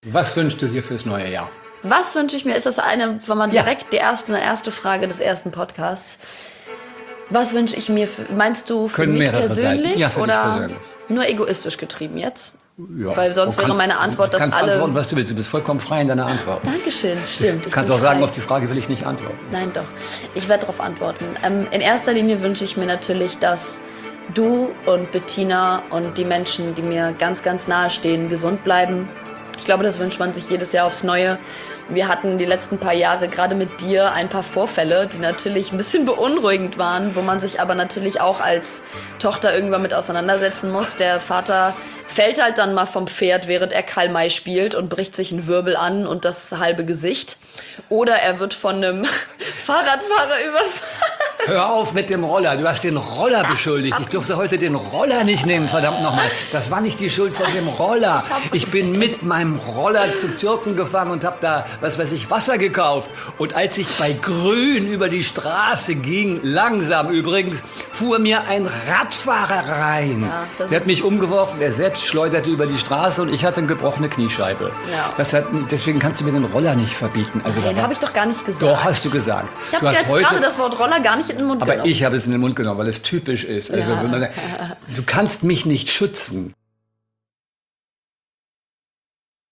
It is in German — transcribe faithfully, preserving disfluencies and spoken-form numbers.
Was wünschst du dir fürs neue Jahr? Was wünsche ich mir? Ist das eine, wenn man Ja. direkt die erste, eine erste Frage des ersten Podcasts? Was wünsche ich mir? Für, meinst du für Können mich mehrere persönlich sein. Ja, für dich oder persönlich. nur egoistisch getrieben jetzt? Ja. Weil sonst Du wäre kannst- meine Antwort, du dass kannst alle... antworten, was du willst. Du bist vollkommen frei in deiner Antwort. Dankeschön, stimmt. Du ich kannst bin auch sagen, frei. auf die Frage will ich nicht antworten. Nein, doch. Ich werde darauf antworten. Ähm, in erster Linie wünsche ich mir natürlich, dass du und Bettina und die Menschen, die mir ganz, ganz nahe stehen, gesund bleiben. Ich glaube, das wünscht man sich jedes Jahr aufs Neue. Wir hatten die letzten paar Jahre gerade mit dir ein paar Vorfälle, die natürlich ein bisschen beunruhigend waren, wo man sich aber natürlich auch als Tochter irgendwann mit auseinandersetzen muss. Der Vater fällt halt dann mal vom Pferd, während er Karl May spielt und bricht sich einen Wirbel an und das halbe Gesicht. Oder er wird von einem Fahrradfahrer überfahren. Hör auf mit dem Roller. Du hast den Roller beschuldigt. Ich durfte heute den Roller nicht nehmen, verdammt nochmal. Das war nicht die Schuld von dem Roller. Ich bin mit meinem Roller zum Türken gefahren und habe da, was weiß ich, Wasser gekauft. Und als ich bei Grün über die Straße ging, langsam übrigens, fuhr mir ein Radfahrer rein. Ja, das der hat ist- mich umgeworfen, er selbst schleuderte über die Straße und ich hatte eine gebrochene Kniescheibe. Ja. Das hat, deswegen kannst du mir den Roller nicht verbieten. Also da Den war- habe ich doch gar nicht gesagt. Doch, hast du gesagt. Ich habe Du hast jetzt heute- gerade das Wort Roller gar nicht in den Mund Aber genommen. ich habe es in den Mund genommen, weil es typisch ist. Also, Ja. wenn man, du kannst mich nicht schützen.